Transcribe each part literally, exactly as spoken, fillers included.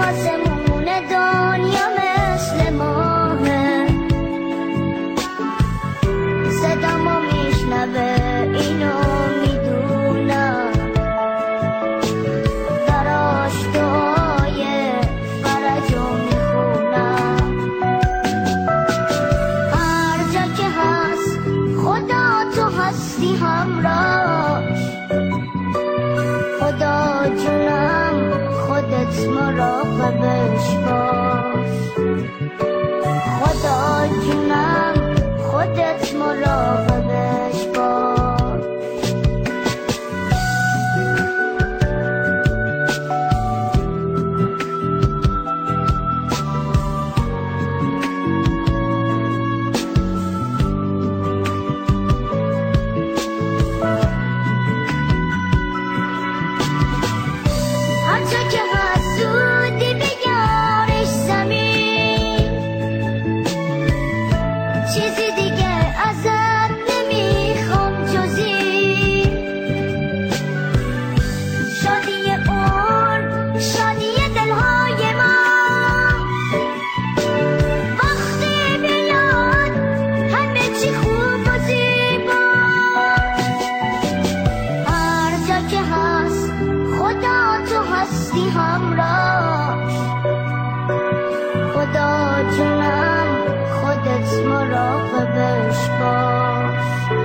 آسمون دنیا مثل ماهه، صدامو میشنوه اینو میدونم، دراش دعای فرجو میخونم. هر جا که هست خدا تو هستی همراهش، خدا جونم خودت مراقبش باش، خدا جونم خودت مراقبش باش. هر جا که حسودی بیارش زمین، چیزی دیگه ازت نمیخوام جزی شادی اون، شادی دلهای ما. وقتی بیاد همه چی خوب و زیبا، هر جا که هست خدا تو هستی همراهش، خدا جونم خودت مراقبش باش،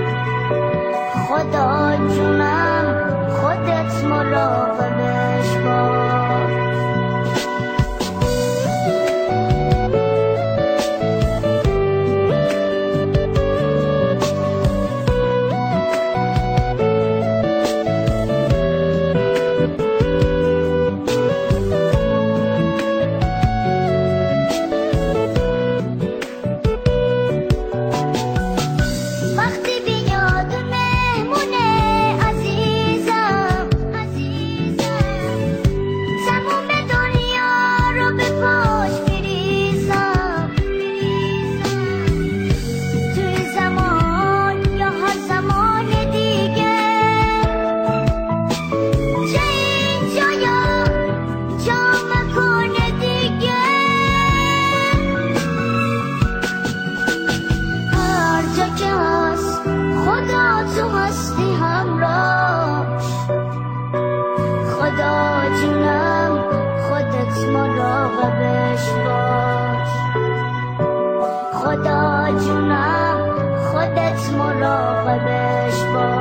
خدا جونم خودت مراقبش باش. وقتی بیاد اون مهمونه عزیزم، عزیزم تموم دنیا رو به پاش میریزم، توی زمان یا هر زمان دیگه، چه اینجا یا جا مکان دیگه. هر جا که هست خدا تو هستی همراهش، خدا جونم خودت مراقبش باش، خدا جونم خودت مراقبش باش.